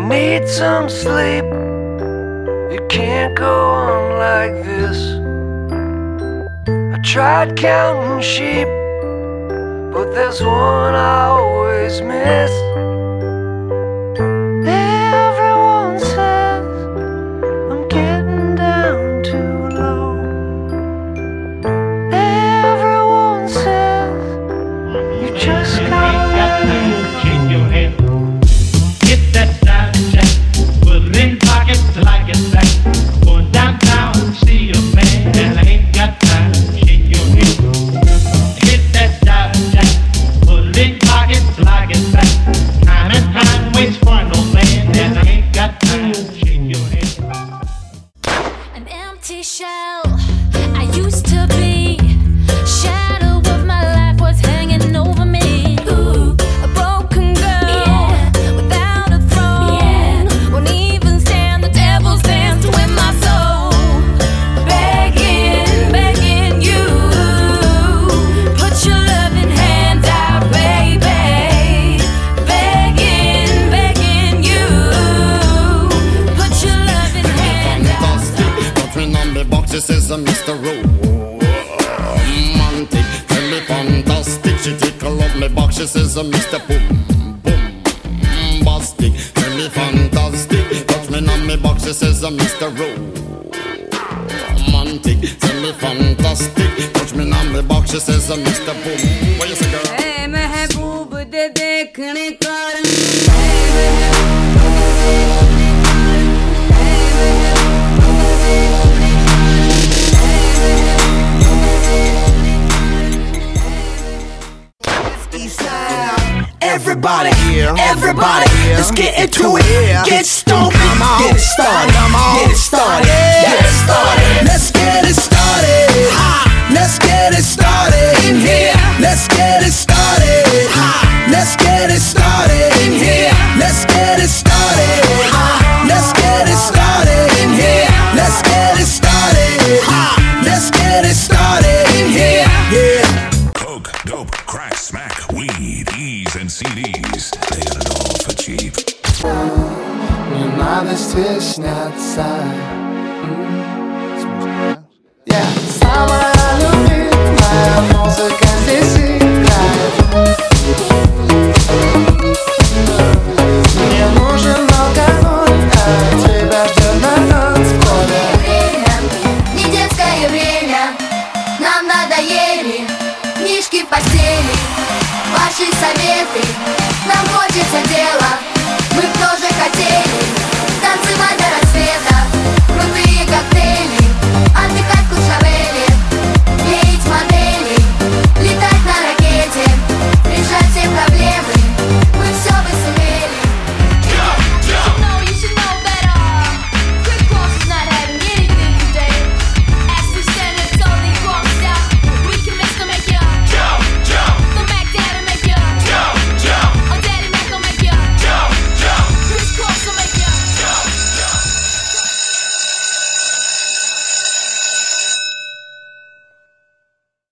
need some sleep. You can't go on like this. I tried counting sheep, but there's one I always miss. Everyone says I'm getting down too low. Everyone says you just gotta shake your head. Get that style check. Put it in pockets till I get back. Going downtown to see a man, and I ain't got time to shake your head. Hit that style check. Put it in pockets till I get back. Time and time waits for no man, and I ain't got time to shake your head. An empty shell I used to be. Shadow of my life was hanging over me. Ooh, a broken girl without a throne. Won't even stand the devil's dance to win my soul. Begging you, put your loving hands out, baby. Begging you, put your loving hands out. Touching on the box, she says Mr. Romantic. Tell me fantastic. She tickle up me box, she says Mr. Boom Bastic. Tell me fantastic. Touch me on me box, she says Mr. Romantic. Tell me fantastic. Touch me on me box, she says Mr. Boom. What you say, girl? Hey महबूब दे देखने कारण Everybody, let's get into it. Get stoked, get it started, get it started, get it started. Let's get it started. Let's get it started in here. Let's get it started. Let's get it started in here. Let's get it started. Let's get it started in here. Let's get it started. Let's get it started in here. Yeah. Coke, dope, crack, smack, weed, E's and CDs. They got it all for cheap. Не надо стесняться.